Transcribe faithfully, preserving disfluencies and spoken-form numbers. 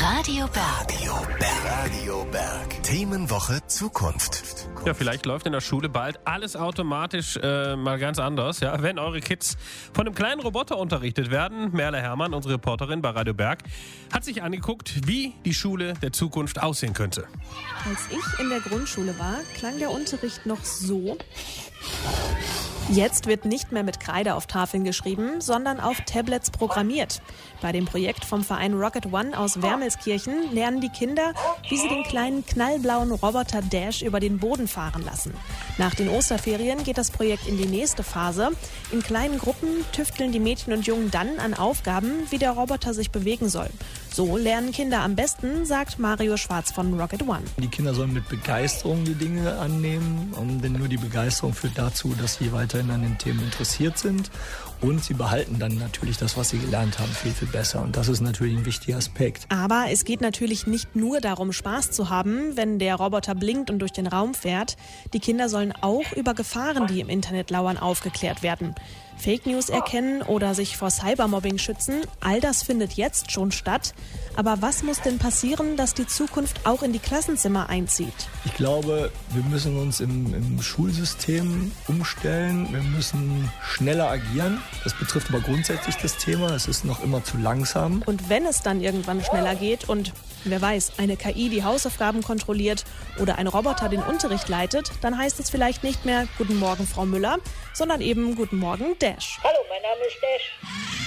Radio Berg. Radio Berg. Radio Berg. Themenwoche Zukunft. Ja, vielleicht läuft in der Schule bald alles automatisch äh, mal ganz anders. Ja, wenn eure Kids von einem kleinen Roboter unterrichtet werden. Merle Herrmann, unsere Reporterin bei Radio Berg, hat sich angeguckt, wie die Schule der Zukunft aussehen könnte. Als ich in der Grundschule war, klang der Unterricht noch so. Jetzt wird nicht mehr mit Kreide auf Tafeln geschrieben, sondern auf Tablets programmiert. Bei dem Projekt vom Verein Rocket One aus Wermelskirchen lernen die Kinder, wie sie den kleinen knallblauen Roboter Dash über den Boden fahren lassen. Nach den Osterferien geht das Projekt in die nächste Phase. In kleinen Gruppen tüfteln die Mädchen und Jungen dann an Aufgaben, wie der Roboter sich bewegen soll. So lernen Kinder am besten, sagt Mario Schwarz von Rocket One. Die Kinder sollen mit Begeisterung die Dinge annehmen, denn nur die Begeisterung führt dazu, dass sie weiterhin an den Themen interessiert sind und sie behalten dann natürlich das, was sie gelernt haben, viel, viel besser. Und das ist natürlich ein wichtiger Aspekt. Aber es geht natürlich nicht nur darum, Spaß zu haben, wenn der Roboter blinkt und durch den Raum fährt. Die Kinder sollen auch über Gefahren, die im Internet lauern, aufgeklärt werden. Fake News erkennen oder sich vor Cybermobbing schützen, all das findet jetzt schon statt. Aber was muss denn passieren, dass die Zukunft auch in die Klassenzimmer einzieht? Ich glaube, wir müssen uns im, im Schulsystem umstellen. Wir müssen schneller agieren. Das betrifft aber grundsätzlich das Thema. Es ist noch immer zu langsam. Und wenn es dann irgendwann schneller geht und wer weiß, eine K I die Hausaufgaben kontrolliert oder ein Roboter den Unterricht leitet, dann heißt es vielleicht nicht mehr Guten Morgen, Frau Müller, sondern eben Guten Morgen, Dash. Hallo, mein Name ist Dash.